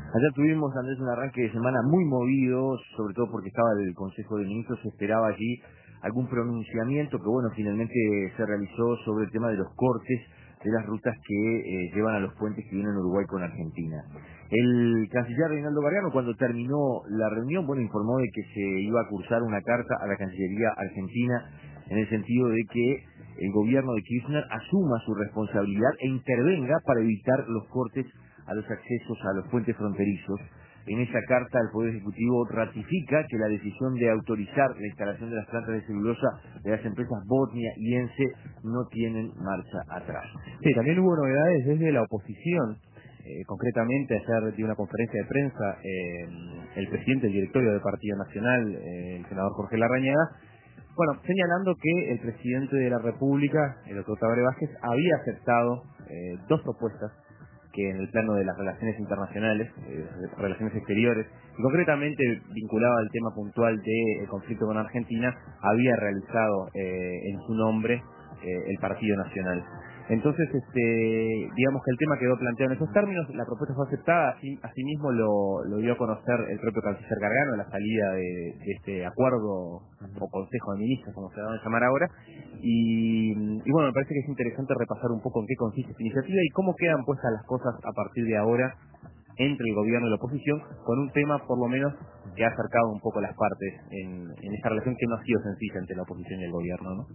Ayer tuvimos, Andrés, un arranque de semana muy movido, sobre todo porque estaba el Consejo de Ministros, se esperaba allí algún pronunciamiento que, bueno, finalmente se realizó sobre el tema de los cortes de las rutas que llevan a los puentes que vienen Uruguay con Argentina. El canciller Reinaldo Gargano, cuando terminó la reunión, bueno, informó de que se iba a cursar una carta a la Cancillería argentina en el sentido de que el gobierno de Kirchner asuma su responsabilidad e intervenga para evitar los cortes a los accesos a los puentes fronterizos. En esa carta el Poder Ejecutivo ratifica que la decisión de autorizar la instalación de las plantas de celulosa de las empresas Botnia y ENCE no tienen marcha atrás. Sí, también hubo novedades desde la oposición. Concretamente, ayer dio una conferencia de prensa el presidente del directorio del Partido Nacional, el senador Jorge Larrañaga, bueno, señalando que el presidente de la República, el doctor Tabaré Vázquez, había aceptado dos propuestas que en el plano de las relaciones internacionales, relaciones exteriores, y concretamente vinculado al tema puntual del conflicto con Argentina, había realizado en su nombre el Partido Nacional. Entonces, digamos que el tema quedó planteado en esos términos, la propuesta fue aceptada, asimismo lo dio a conocer el propio canciller Gargano, la salida de este acuerdo o consejo de ministros, como se va a llamar ahora, y bueno, me parece que es interesante repasar un poco en qué consiste esta iniciativa y cómo quedan puestas las cosas a partir de ahora entre el gobierno y la oposición, con un tema por lo menos que ha acercado un poco las partes en esta relación que no ha sido sencilla entre la oposición y el gobierno, ¿no?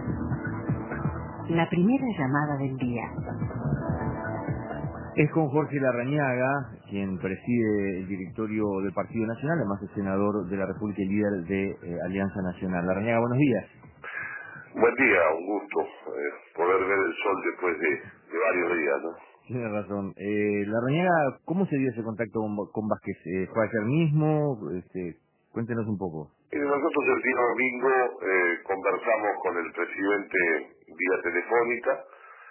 La primera llamada del día. Es con Jorge Larrañaga, quien preside el directorio del Partido Nacional, además es senador de la República y líder de Alianza Nacional. Larrañaga, buenos días. Buen día, un gusto poder ver el sol después de varios días, ¿no? Tiene razón. Larrañaga, ¿cómo se dio ese contacto con Vázquez? ¿Fue ayer mismo? Cuéntenos un poco. Nosotros el día domingo conversamos con el presidente vía telefónica,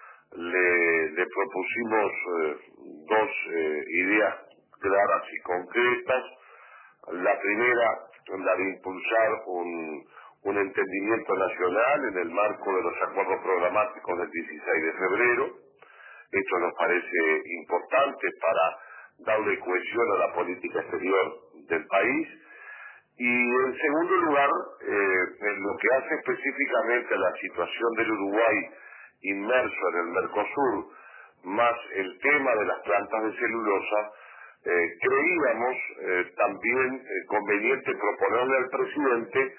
le propusimos dos ideas claras y concretas. La primera, la de impulsar un entendimiento nacional en el marco de los acuerdos programáticos del 16 de febrero. Esto nos parece importante para darle cohesión a la política exterior del país. Y en segundo lugar, en lo que hace específicamente a la situación del Uruguay inmerso en el Mercosur, más el tema de las plantas de celulosa, creíamos también conveniente proponerle al presidente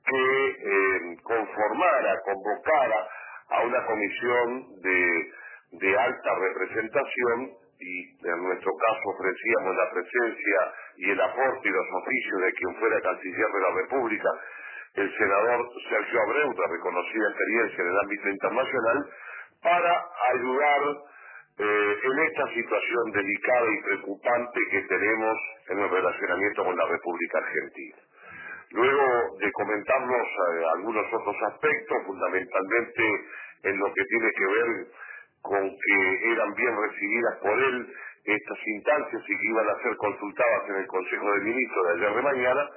que convocara a una comisión de alta representación, y en nuestro caso ofrecíamos la presencia y el aporte y los oficios de quien fuera canciller de la República, el senador Sergio Abreu, de reconocida experiencia en el ámbito internacional, para ayudar en esta situación delicada y preocupante que tenemos en el relacionamiento con la República Argentina. Luego de comentarnos algunos otros aspectos, fundamentalmente en lo que tiene que ver con que eran bien recibidas por él estas instancias y que iban a ser consultadas en el Consejo de Ministros de ayer de mañana,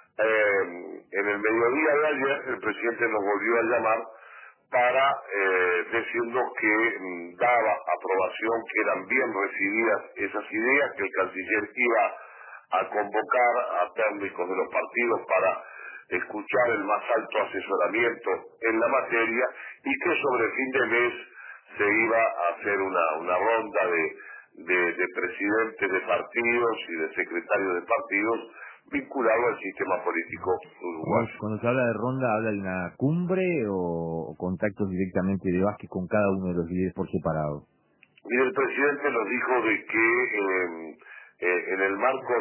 en el mediodía de ayer el presidente nos volvió a llamar para decirnos que daba aprobación, que eran bien recibidas esas ideas, que el canciller iba a convocar a técnicos de los partidos para escuchar el más alto asesoramiento en la materia y que sobre fin de mes se iba a hacer una ronda de presidentes de partidos y de secretarios de partidos vinculado al sistema político uruguayo. Cuando se habla de ronda, ¿habla de una cumbre o contactos directamente de Vázquez con cada uno de los líderes por separado? Y el presidente nos dijo de que en el marco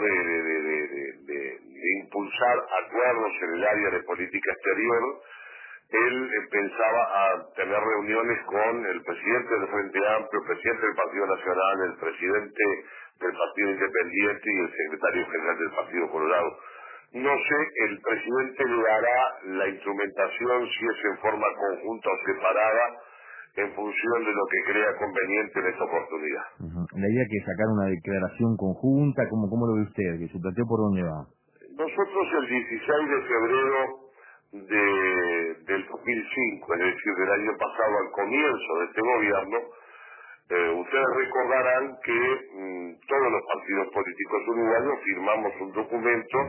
de impulsar acuerdos en el área de política exterior, él pensaba a tener reuniones con el presidente del Frente Amplio, el presidente del Partido Nacional, el presidente del Partido Independiente y el secretario general del Partido Colorado. No sé, el presidente le dará la instrumentación, si es en forma conjunta o separada, en función de lo que crea conveniente en esta oportunidad. La idea que sacar una declaración conjunta, ¿cómo lo ve usted? ¿Que su planteo por dónde va? Nosotros el 16 de febrero del 2005, es decir, del año pasado, al comienzo de este gobierno, Ustedes recordarán que todos los partidos políticos uruguayos firmamos un documento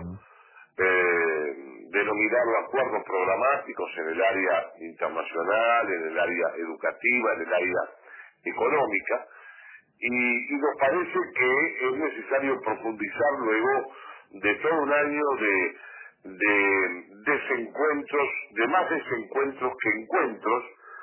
denominado acuerdos programáticos en el área internacional, en el área educativa, en el área económica, y nos parece que es necesario profundizar luego de todo un año de desencuentros, de más desencuentros que encuentros,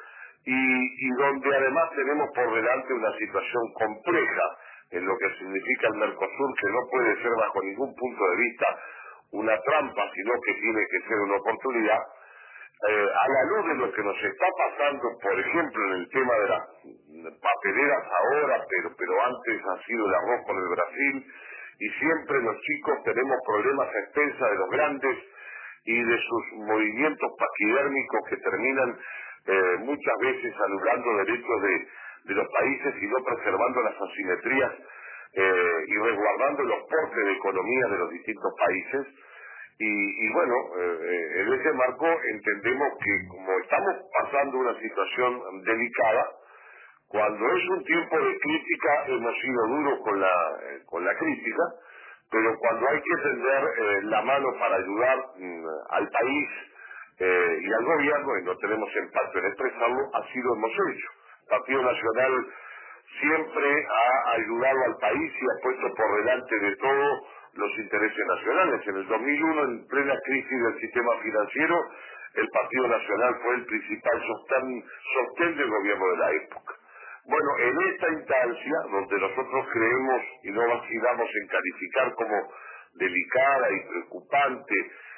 y donde además tenemos por delante una situación compleja en lo que significa el Mercosur, que no puede ser bajo ningún punto de vista una trampa, sino que tiene que ser una oportunidad. A la luz de lo que nos está pasando, por ejemplo, en el tema de las papeleras ahora, pero antes ha sido el arroz con el Brasil, y siempre los chicos tenemos problemas a expensas de los grandes y de sus movimientos paquidérmicos que terminan muchas veces anulando derechos de los países y no preservando las asimetrías y resguardando los portes de economía de los distintos países. Y bueno, en ese marco entendemos que como estamos pasando una situación delicada, cuando es un tiempo de crítica hemos sido duros con la crítica, pero cuando hay que tender la mano para ayudar al país y al gobierno, y no tenemos empacho en expresarlo, así lo hemos hecho. El Partido Nacional siempre ha ayudado al país y ha puesto por delante de todo los intereses nacionales. En el 2001, en plena crisis del sistema financiero, el Partido Nacional fue el principal sostén del gobierno de la época. Bueno, en esta instancia, donde nosotros creemos y no vacilamos en calificar como delicada y preocupante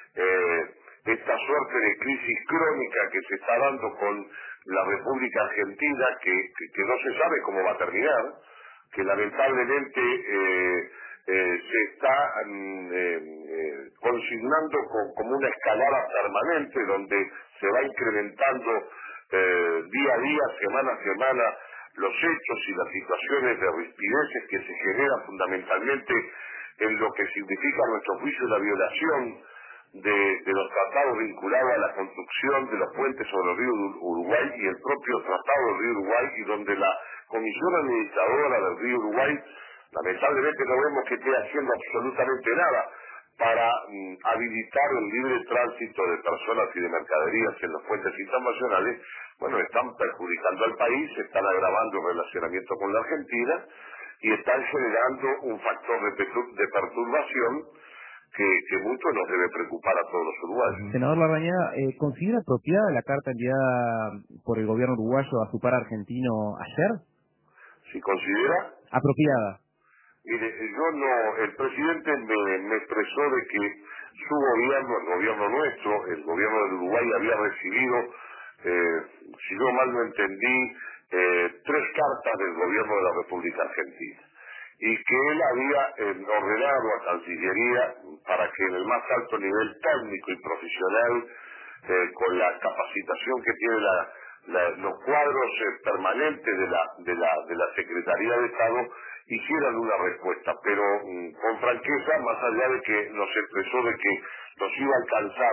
esta suerte de crisis crónica que se está dando con la República Argentina, que no se sabe cómo va a terminar, que lamentablemente se está consignando como una escalada permanente, donde se va incrementando día a día, semana a semana, los hechos y las situaciones de rispideces que se generan fundamentalmente en lo que significa a nuestro juicio la violación de los tratados vinculados a la construcción de los puentes sobre el río Uruguay y el propio tratado del río Uruguay, y donde la Comisión Administradora del río Uruguay lamentablemente no vemos que esté haciendo absolutamente nada para habilitar el libre tránsito de personas y de mercaderías en los puentes internacionales. Bueno, están perjudicando al país, están agravando el relacionamiento con la Argentina y están generando un factor de perturbación que mucho nos debe preocupar a todos los uruguayos. Senador Larrañaga, ¿considera apropiada la carta enviada por el gobierno uruguayo a su par argentino ayer? ¿Si considera? Apropiada. Mire, yo no, el presidente me expresó de que su gobierno, el gobierno nuestro, el gobierno del Uruguay había recibido, si yo mal no entendí, 3 cartas del gobierno de la República Argentina, y que él había ordenado a Cancillería para que en el más alto nivel técnico y profesional, con la capacitación que tiene los cuadros permanentes de la Secretaría de Estado, hicieran una respuesta, pero con franqueza, más allá de que nos expresó de que nos iba a alcanzar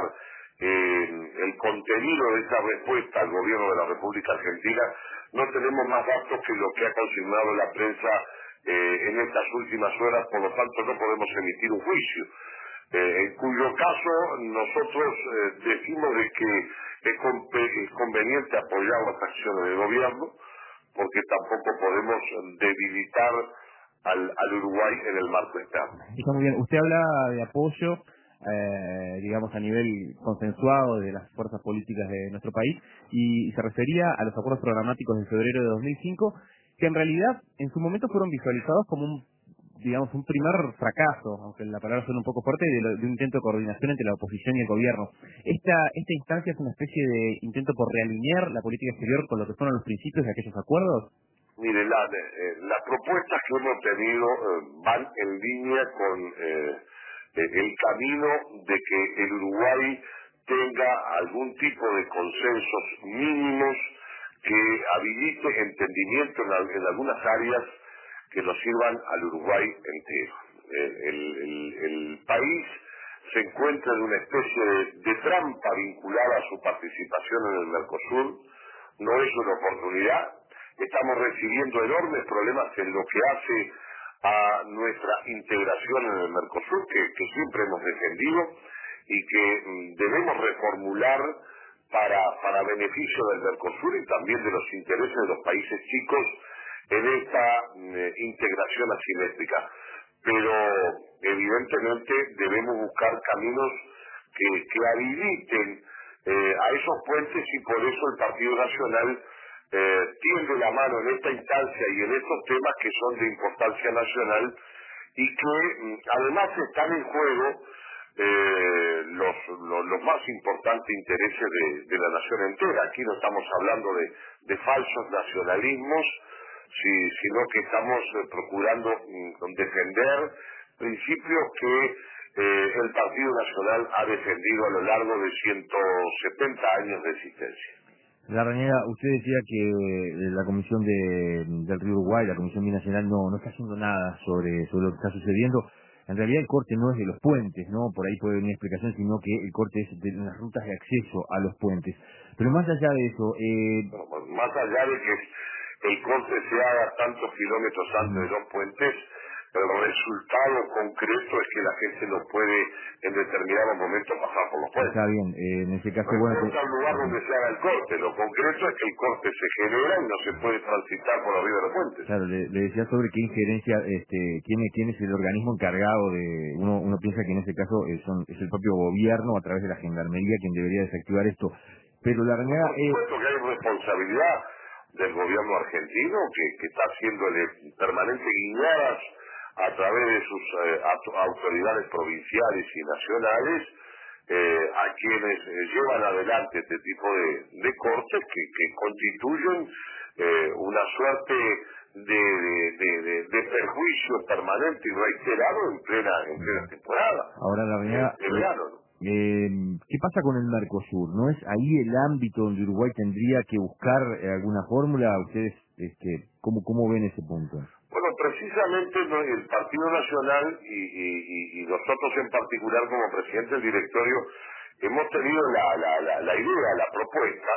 el contenido de esa respuesta al gobierno de la República Argentina, no tenemos más datos que lo que ha consignado la prensa en estas últimas horas, por lo tanto no podemos emitir un juicio, en cuyo caso nosotros decimos de que es conveniente apoyar las acciones del gobierno, porque tampoco podemos debilitar al Uruguay en el marco externo. Está muy bien. Usted habla de apoyo, digamos, a nivel consensuado de las fuerzas políticas de nuestro país, y se refería a los acuerdos programáticos de febrero de 2005, que en realidad en su momento fueron visualizados como un primer fracaso, aunque la palabra suena un poco fuerte, de un intento de coordinación entre la oposición y el gobierno. Esta instancia es una especie de intento por realinear la política exterior con lo que fueron los principios de aquellos acuerdos. Mire, las propuestas que hemos tenido van en línea con el camino de que el Uruguay tenga algún tipo de consensos mínimos que habilite entendimiento en algunas áreas que nos sirvan al Uruguay entero. El país se encuentra en una especie de trampa vinculada a su participación en el Mercosur. No es una oportunidad, estamos recibiendo enormes problemas en lo que hace a nuestra integración en el Mercosur, que siempre hemos defendido y que debemos reformular para beneficio del Mercosur y también de los intereses de los países chicos en esta integración asimétrica. Pero evidentemente debemos buscar caminos que habiliten a esos puentes, y por eso el Partido Nacional tiende la mano en esta instancia y en estos temas que son de importancia nacional y que además están en juego los más importantes intereses de la nación entera. Aquí no estamos hablando de falsos nacionalismos, sino que estamos procurando defender principios que el Partido Nacional ha defendido a lo largo de 170 años de existencia. Larrañaga, usted decía que la Comisión del Río Uruguay, la Comisión Binacional, no está haciendo nada sobre lo que está sucediendo. En realidad el corte no es de los puentes, ¿no? Por ahí puede venir explicación, sino que el corte es de las rutas de acceso a los puentes. Pero más allá de eso... Bueno, más allá de que el corte se haga tantos kilómetros antes de los puentes, el resultado concreto es que la gente no puede en determinados momentos pasar por los puentes. Está bien, en ese caso... No bueno, importa el lugar donde se haga el corte, lo concreto es que el corte se genera y no se puede transitar por arriba de los puentes. Claro, le decía sobre qué injerencia, quién es el organismo encargado de... Uno piensa que en ese caso es el propio gobierno a través de la gendarmería quien debería desactivar esto. Pero Larrañaga... Por supuesto que hay responsabilidad del gobierno argentino que está haciéndole permanentes guiñadas a través de sus autoridades provinciales y nacionales a quienes llevan adelante este tipo de cortes que constituyen una suerte de perjuicio permanente y reiterado en plena temporada. Ahora, Larrañaga, de verano, ¿no? ¿Qué pasa con el Mercosur? ¿No es ahí el ámbito donde Uruguay tendría que buscar alguna fórmula? ¿Ustedes cómo ven ese punto? Bueno, precisamente el Partido Nacional y nosotros en particular como presidente del directorio hemos tenido la idea, la propuesta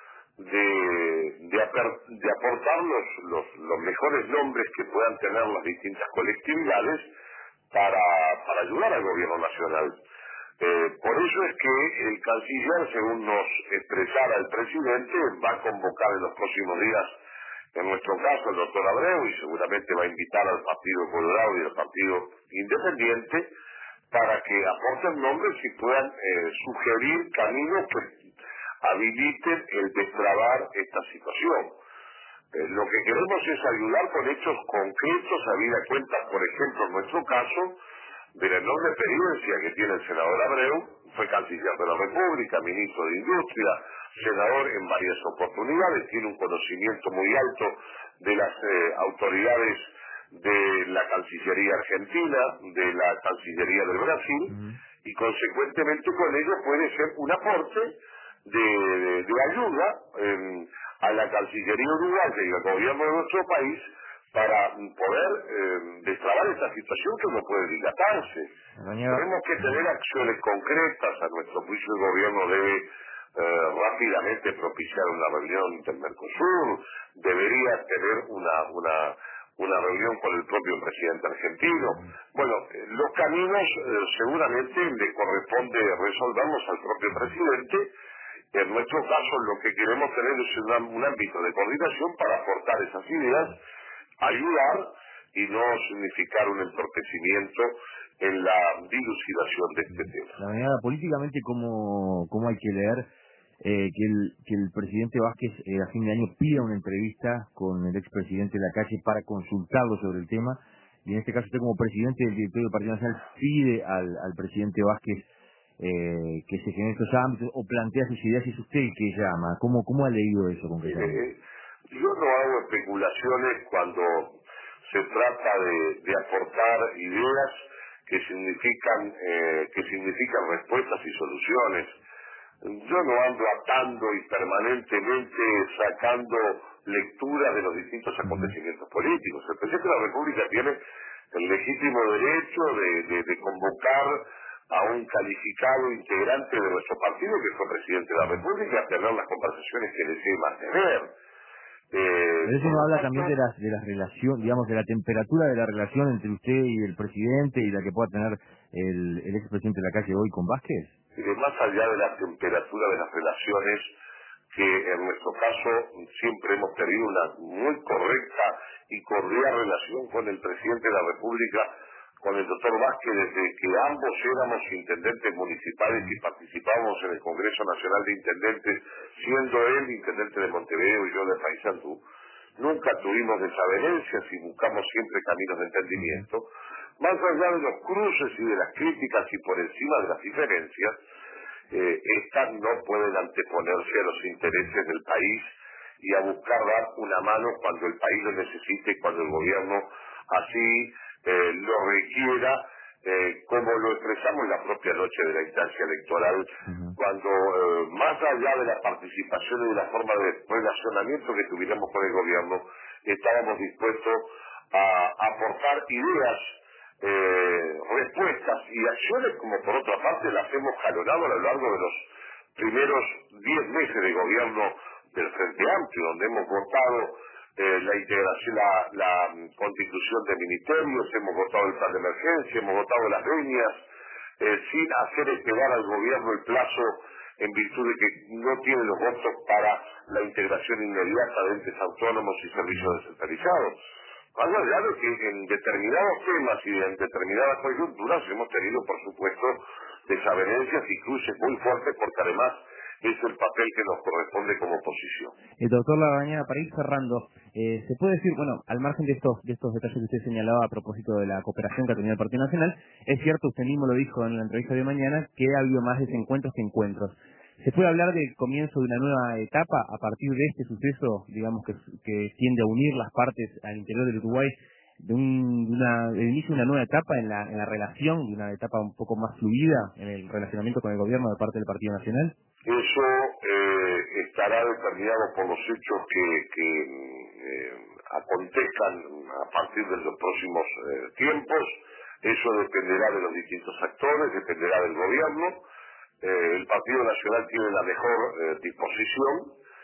de aportar los mejores nombres que puedan tener las distintas colectividades para ayudar al gobierno nacional. Por eso es que el canciller, según nos expresara el presidente, va a convocar en los próximos días, en nuestro caso, el doctor Abreu, y seguramente va a invitar al Partido Colorado y al Partido Independiente para que aporten nombres y puedan sugerir caminos que habiliten el destrabar esta situación. Lo que queremos es ayudar con hechos concretos, habida cuenta, por ejemplo, en nuestro caso, de la enorme experiencia que tiene el senador Abreu. Fue canciller de la República, ministro de Industria, senador en varias oportunidades, tiene un conocimiento muy alto de las autoridades de la Cancillería Argentina, de la Cancillería del Brasil, y consecuentemente con ello puede ser un aporte de ayuda a la Cancillería uruguaya y al gobierno de nuestro país para poder destrabar esta situación que no puede dilatarse. Tenemos que tener acciones concretas. A nuestro juicio el gobierno debe rápidamente propiciar una reunión del Mercosur, debería tener una reunión con el propio presidente argentino. Bueno, los caminos seguramente le corresponde resolverlos al propio presidente. En nuestro caso lo que queremos tener es un ámbito de coordinación para aportar esas ideas, ayudar y no significar un entorpecimiento en la dilucidación de este tema. La manera políticamente, ¿cómo hay que leer que el presidente Vázquez a fin de año pida una entrevista con el expresidente Lacalle para consultarlo sobre el tema? Y en este caso usted como presidente del directorio del Partido Nacional pide al presidente Vázquez que se generen estos ámbitos o plantea sus ideas, y es usted el que llama. ¿Cómo ha leído eso concretamente? Yo no hago especulaciones cuando se trata de aportar ideas que significan respuestas y soluciones. Yo no ando atando y permanentemente sacando lectura de los distintos acontecimientos políticos. El presidente de la República tiene el legítimo derecho de convocar a un calificado integrante de nuestro partido, que fue presidente de la República, a tener las conversaciones que desee mantener. Pero eso nos habla también de las relaciones, digamos, de la temperatura de la relación entre usted y el presidente y la que pueda tener el expresidente de la calle hoy con Vázquez. Más allá de la temperatura de las relaciones, que en nuestro caso siempre hemos tenido una muy correcta y cordial relación con el presidente de la República, con el doctor Vázquez, desde que ambos éramos intendentes municipales y participábamos en el Congreso Nacional de Intendentes, siendo él intendente de Montevideo y yo de Paysandú. Nunca tuvimos desavenencias y buscamos siempre caminos de entendimiento. Más allá de los cruces y de las críticas y por encima de las diferencias, estas no pueden anteponerse a los intereses del país y a buscar dar una mano cuando el país lo necesite y cuando el gobierno así lo requiera, como lo expresamos en la propia noche de la instancia electoral, cuando más allá de la participación y de la forma de relacionamiento que tuviéramos con el gobierno, estábamos dispuestos a aportar ideas, respuestas y acciones, como por otra parte las hemos jalonado a lo largo de los primeros 10 meses de gobierno del Frente Amplio, donde hemos votado la integración, la constitución de ministerios, hemos votado el plan de emergencia, hemos votado las líneas, sin hacer esperar al gobierno el plazo en virtud de que no tiene los votos para la integración inmediata de entes autónomos y servicios descentralizados. Más allá de que en determinados temas y en determinadas coyunturas hemos tenido, por supuesto, desavenencias y cruces muy fuertes, porque además es el papel que nos corresponde como oposición. Doctor Larrañaga, para ir cerrando, se puede decir, bueno, al margen de estos detalles que usted señalaba a propósito de la cooperación que ha tenido el Partido Nacional, es cierto, usted mismo lo dijo en la entrevista de mañana, que ha habido más desencuentros que encuentros. ¿Se puede hablar del comienzo de una nueva etapa a partir de este suceso, digamos, que tiende a unir las partes al interior del Uruguay, del inicio de una nueva etapa en la relación, de una etapa un poco más fluida en el relacionamiento con el gobierno de parte del Partido Nacional? Eso estará determinado por los hechos que acontezcan a partir de los próximos tiempos. Eso dependerá de los distintos actores, dependerá del gobierno. El Partido Nacional tiene la mejor disposición,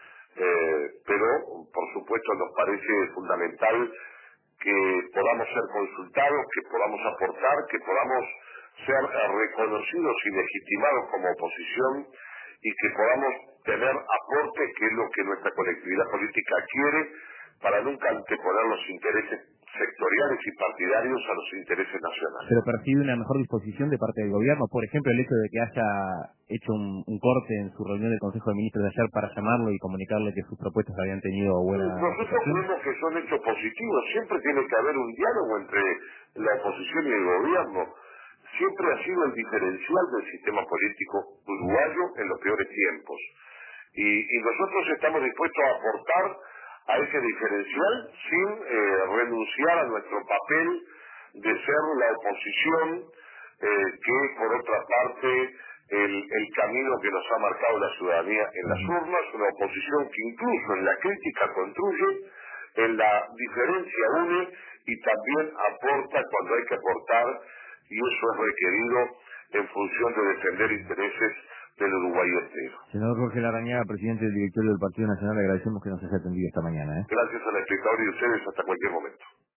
pero por supuesto nos parece fundamental que podamos ser consultados, que podamos aportar, que podamos ser reconocidos y legitimados como oposición y que podamos tener aportes, que es lo que nuestra colectividad política quiere, para nunca anteponer los intereses sectoriales y partidarios a los intereses nacionales. ¿Pero percibe una mejor disposición de parte del gobierno? Por ejemplo, el hecho de que haya hecho un corte en su reunión del Consejo de Ministros de ayer para llamarlo y comunicarle que sus propuestas habían tenido buena Nosotros creemos que son hechos positivos. Siempre tiene que haber un diálogo entre la oposición y el gobierno. Siempre ha sido el diferencial del sistema político uruguayo en los peores tiempos. Y nosotros estamos dispuestos a aportar a ese diferencial sin renunciar a nuestro papel de ser la oposición, que por otra parte el camino que nos ha marcado la ciudadanía en las urnas, una oposición que incluso en la crítica construye, en la diferencia une y también aporta cuando hay que aportar, y eso es requerido en función de defender intereses del Uruguay entero. Senador Jorge Larrañaga, presidente del directorio del Partido Nacional, le agradecemos que nos haya atendido esta mañana. Gracias al espectador y a ustedes hasta cualquier momento.